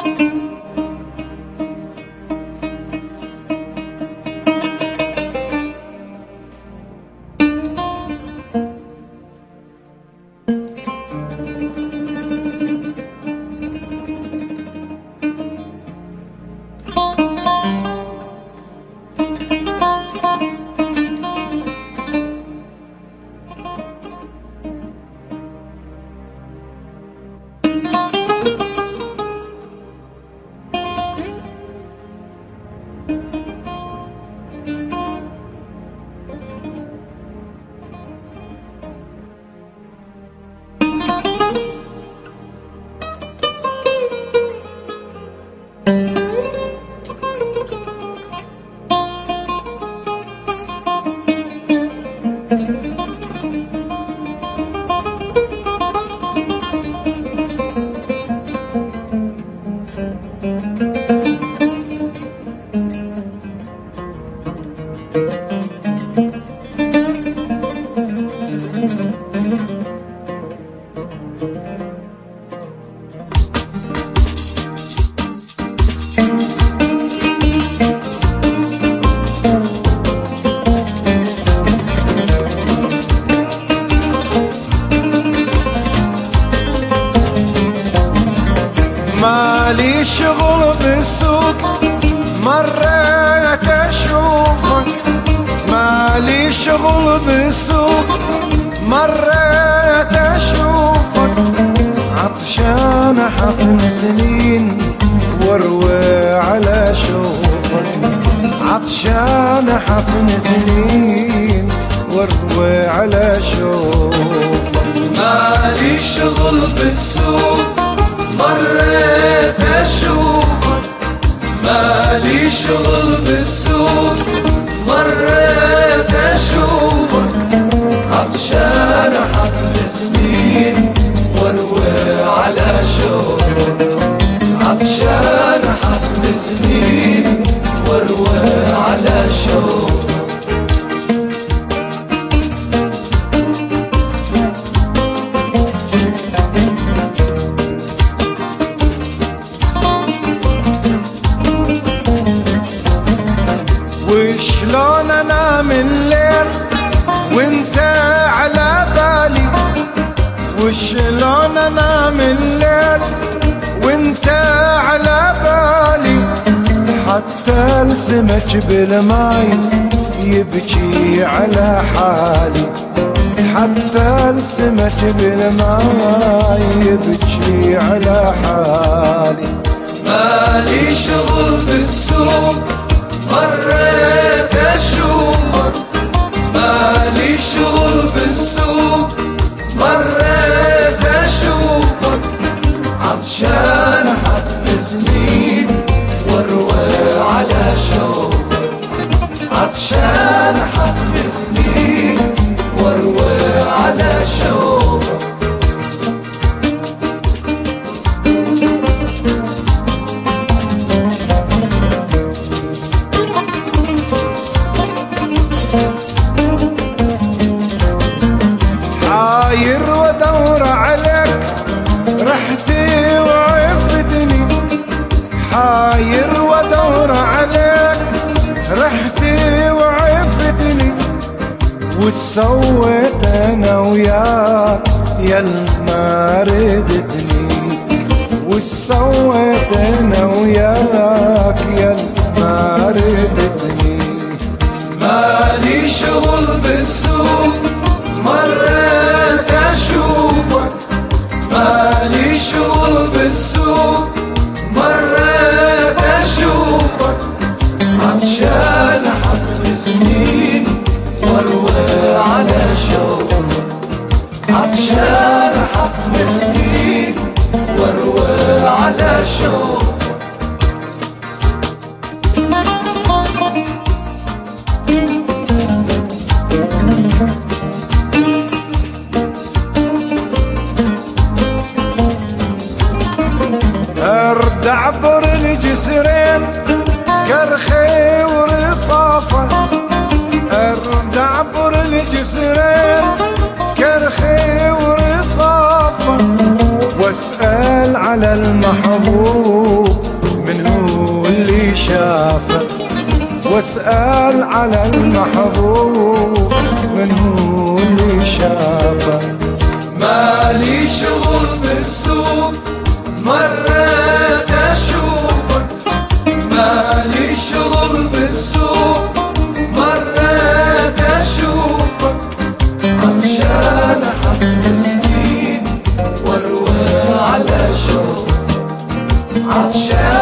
مالي شغل بالسوق مريت اشوفك، مالي شغل بالسوق مريت اشوفك، عطشان حفن سنين واروي على شوفك، عطشان حفن سنين واروي على شوفك. مالي شغل بالسوق مريت اشوفك، مالي شغل بالسوق مريت اشوفك، عطشان حفل سنين واروي على شوفك، عطشان حفل سنين واروي على شوفك. وشلون انام الليل وانت على بالي، وشلون انام الليل وانت على بالي، حتى السمك بالماي يبكي على حالي، حتى السمك بالماي يبكي على حالي. مالي شغل بالسوق مريت اشوفك، مالي شغل بالسوق مريت اشوفك، عطشان حفل سنين واروي على شوفك، عطشان حفل سنين واروي على شوفك. حاير وادور عليك رحتي وعفتني، حاير وادور عليك رحتي وعفتني، وش سويت انا وياك يا ما ردتني، وش سويت انا وياك يا ما ردتني. مالي شغل بالسوق مريت اشوفك، مالي شغل بالسوق مريت اشوفك، عطشان حفل سنين واروي على شوفك، عطشان حفل سنين واروي على شوفك. ارد اعبر الجسرين كرخي ورصافه، ارد اعبر الجسرين كرخي ورصافه، واسأل على المحبوب من هو اللي شافه، واسأل على المحبوب من هو اللي شافه. مالي شغل بالسوق مرات اشوفك، مالي شغل بالسوق مرات اشوفك، عطشان احبس ايدي واروي على شوق، عطشان